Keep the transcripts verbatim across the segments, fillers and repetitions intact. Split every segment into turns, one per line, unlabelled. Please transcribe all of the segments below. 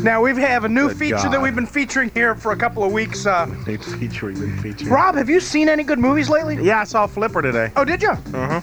Now, we have a new
Good
feature
God.
that we've been featuring here for a couple of weeks. Uh,
New feature we've been featuring.
Rob, have you seen any good movies lately?
Yeah, I saw Flipper today.
Oh, did you?
Uh-huh.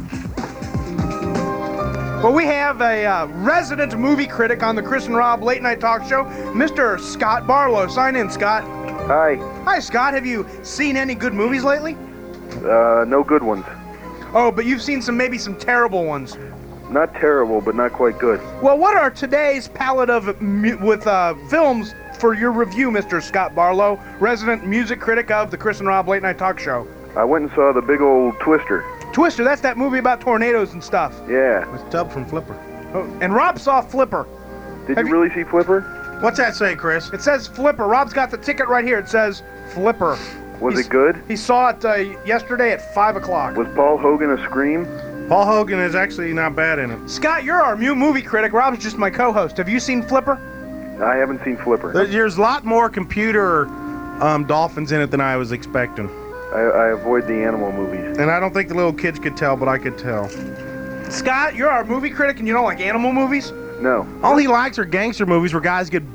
Well, we have a uh, resident movie critic on the Chris and Rob Late Night Talk Show, Mister Scott Barlow. Sign in, Scott.
Hi.
Hi, Scott. Have you seen any good movies lately?
Uh, no good ones.
Oh, but you've seen some, maybe some terrible ones.
Not terrible, but not quite good.
Well, what are today's palette of mu- with uh, films for your review, Mister Scott Barlow, resident music critic of the Chris and Rob Late Night Talk Show?
I went and saw the big old Twister.
Twister, that's that movie about tornadoes and stuff.
Yeah.
It's Tub from Flipper.
Oh, and Rob saw Flipper.
Did
Have
you
you-
really see Flipper?
What's that say, Chris?
It says Flipper. Rob's got the ticket right here. It says Flipper.
Was
He's-
it good?
He saw it uh, yesterday at five o'clock.
Was Paul Hogan a scream?
Paul Hogan is actually not bad in it.
Scott, you're our mu- movie critic. Rob's just my co-host. Have you seen Flipper?
I haven't seen Flipper.
There's, there's a lot more computer um, dolphins in it than I was expecting.
I, I avoid the animal movies.
And I don't think the little kids could tell, but I could tell.
Scott, you're our movie critic and you don't like animal movies?
No.
All he likes are gangster movies where guys get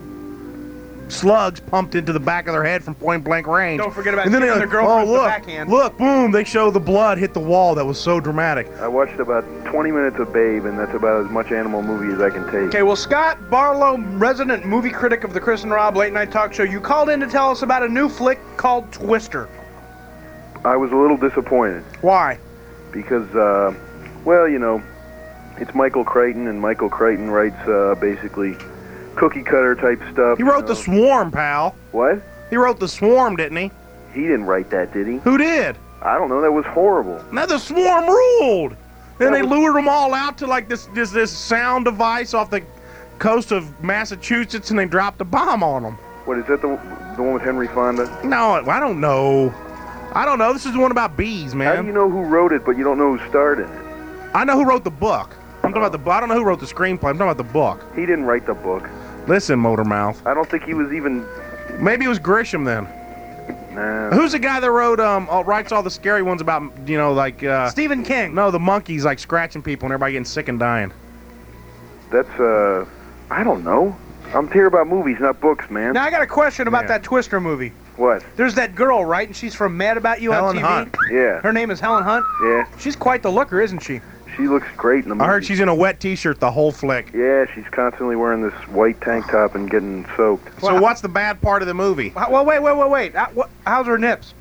slugs pumped into the back of their head from point blank range.
Don't forget about
and then
kicking
they
their
like,
girlfriend
oh,
with the
look,
backhand.
look, boom, they show the blood hit the wall. That was so dramatic.
I watched about twenty minutes of Babe, and that's about as much animal movie as I can take.
Okay, well, Scott Barlow, resident movie critic of the Chris and Rob Late Night Talk Show, you called in to tell us about a new flick called Twister.
I was a little disappointed
Why?
because, uh, well, you know, it's Michael Crichton, and Michael Crichton writes uh, basically cookie cutter type stuff.
He wrote
you
The
know.
Swarm, pal.
What?
He wrote The Swarm, didn't he?
He didn't write that, did he?
Who did?
I don't know. That was horrible.
Now The Swarm ruled. Then
That
they
was-
lured them all out to like this, this this sound device off the coast of Massachusetts, and they dropped a bomb on them.
What is that? The the one with Henry Fonda?
No, I don't know. I don't know. This is the one about bees, man.
How do you know who wrote it, but you don't know who starred in it?
I know who wrote the book. I'm talking about the. I don't know who wrote the screenplay. I'm talking about the book.
He didn't write the book.
Listen, Motormouth.
I don't think he was even.
Maybe it was Grisham then.
Nah.
Who's the guy that wrote um all, writes all the scary ones about you know like uh
Stephen King.
no the monkeys like scratching people and everybody getting sick and dying.
That's uh. I don't know. I'm here about movies, not books, man.
Now, I got a question about
Yeah.
that Twister movie.
What?
There's that girl, right? And she's from Mad About You
Helen
on T V.
Hunt.
Yeah.
Her name is Helen Hunt.
Yeah.
She's quite the looker, isn't she?
She looks great in the movie.
I heard she's in a wet T-shirt the whole flick.
Yeah, she's constantly wearing this white tank top and getting soaked.
So what's the bad part of the movie?
Well, wait, wait, wait, wait. Uh, what, how's her nips?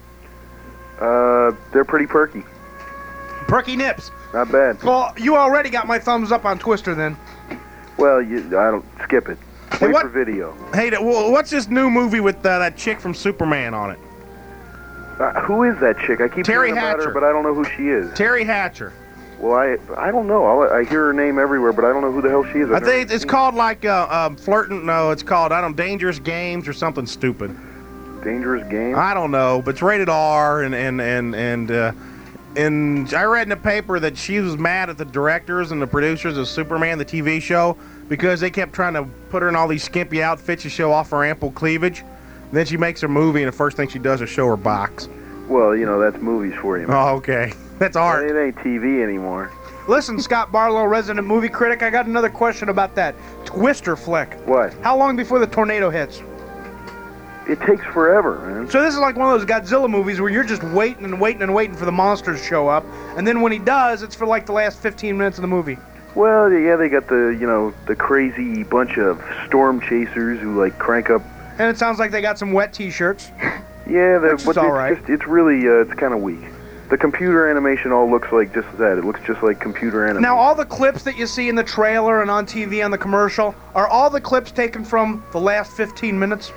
Uh, they're pretty perky.
Perky nips.
Not bad.
Well, you already got my thumbs up on Twister then.
Well, you, I don't skip it. Wait
what-
for video.
Hey, th- well, what's this new movie with uh, that chick from Superman on it?
Uh, who is that chick? I keep
Terry
hearing about
Hatcher.
her, but I don't know who she is.
Terry Hatcher.
Well, I I don't know. I'll, I hear her name everywhere, but I don't know who the hell she is.
I
I've never
think it's
seen
called like uh, um, flirting. No, it's called I don't Dangerous Games or something stupid.
Dangerous Game.
I don't know, but it's rated R, and and and and uh, and I read in the paper that she was mad at the directors and the producers of Superman, the T V show, because they kept trying to put her in all these skimpy outfits to show off her ample cleavage. Then she makes her movie, and the first thing she does is show her box.
Well, you know that's movies for you. Man.
Oh, okay, that's art.
It ain't T V anymore.
Listen, Scott Barlow, resident movie critic, I got another question about that Twister flick.
What?
How long before the tornado hits?
It takes forever, man.
So this is like one of those Godzilla movies where you're just waiting and waiting and waiting for the monsters to show up, and then when he does, it's for like the last fifteen minutes of the movie.
Well, yeah, they got the you know the crazy bunch of storm chasers who like crank up.
And it sounds like they got some wet T-shirts.
Yeah, the,
Which is
but
all
it's
right.
just it's really uh, it's kind of weak. The computer animation all looks like just that. It looks just like computer animation.
Now, all the clips that you see in the trailer and on T V on the commercial, are all the clips taken from the last fifteen minutes?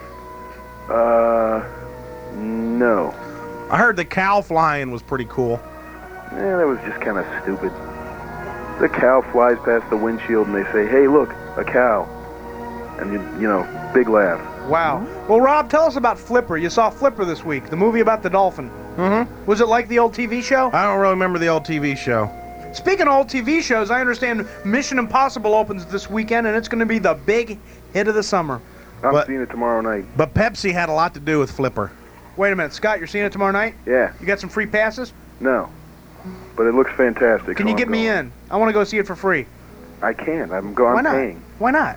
Uh, no.
I heard the cow flying was pretty cool.
Yeah, that was just kind of stupid. The cow flies past the windshield and they say, "Hey, look, a cow," and you you know, big laugh.
Wow. Well, Rob, tell us about Flipper. You saw Flipper this week, the movie about the dolphin.
Mm-hmm.
Was it like the old T V show?
I don't really remember the old T V show.
Speaking of old T V shows, I understand Mission Impossible opens this weekend, and it's going to be the big hit of the summer.
I'm
But-
seeing it tomorrow night.
But Pepsi had a lot to do with Flipper.
Wait a minute, Scott, you're seeing it tomorrow night?
Yeah,
You got some free passes?
no, but it looks fantastic.
Can
so
you
I'm
get me
going.
in? I want to go see it for free.
I can't. I'm going.
Why
I'm
not?
paying
Why not?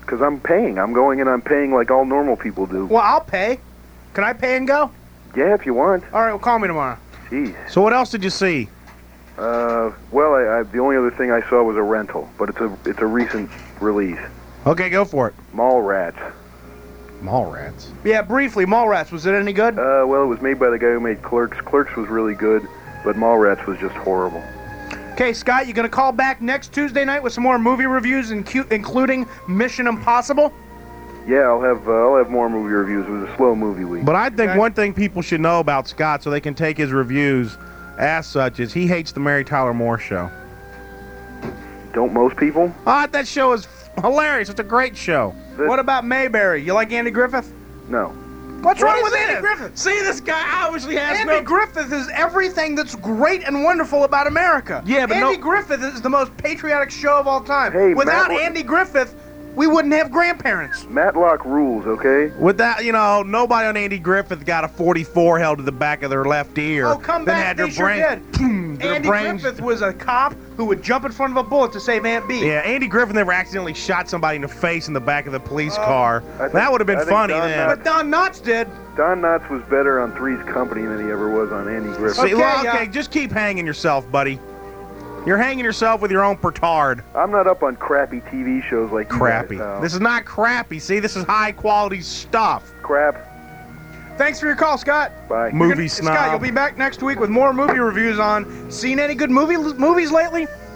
Because I'm paying. I'm going and I'm paying like all normal people do.
Well, I'll pay. Can I pay and go?
Yeah, if you want.
All right, well, call me tomorrow.
Jeez.
So what else did you see?
Uh, well, I, I, the only other thing I saw was a rental, but it's a it's a recent release.
Okay, go for it.
Mallrats.
Mallrats.
Yeah, briefly, Mallrats. Was it any good?
Uh, well, it was made by the guy who made Clerks. Clerks was really good, but Mallrats was just horrible.
Okay, Scott, you gonna call back next Tuesday night with some more movie reviews, incu- including Mission Impossible?
Yeah, I'll have uh, I'll have more movie reviews. It was a slow movie week.
But I think
Okay.
one thing people should know about Scott, so they can take his reviews as such, is he hates the Mary Tyler Moore Show.
Don't most people?
Ah, that show is hilarious. It's a great show.
This-
What about Mayberry? You like Andy Griffith?
No.
What's wrong
What
with
is
Andy
this?
Griffith?
See, this guy obviously has
Andy
no...
Griffith is everything that's great and wonderful about America.
Yeah, but
Andy
no-
Griffith is the most patriotic show of all time.
Hey,
Without
Matt-
Andy Griffith, we wouldn't have grandparents.
Matlock rules, okay?
With that, you know, nobody on Andy Griffith got a forty-four held to the back of their left ear.
Oh, come
then
back,
had
they
their
sure
brain-
did.
their
Andy
brains-
Griffith was a cop who would jump in front of a bullet to save Aunt Bee.
Yeah, Andy Griffith never accidentally shot somebody in the face in the back of the police
Oh.
car.
I think-
that would have been
I think
funny
Don
then.
But Don Knotts did.
Don Knotts was better on Three's Company than he ever was on Andy Griffith.
See,
Okay,
well,
yeah.
okay, just keep hanging yourself, buddy. You're hanging yourself with your own petard.
I'm not up on crappy T V shows like you
Crappy.
guys, pal.
This is not crappy. See, this is high quality stuff.
crap.
Thanks for your call, Scott.
Bye.
You're
Movie
gonna-
snob.
Scott, you'll be back next week with more movie reviews on. Seen any good movie movies lately?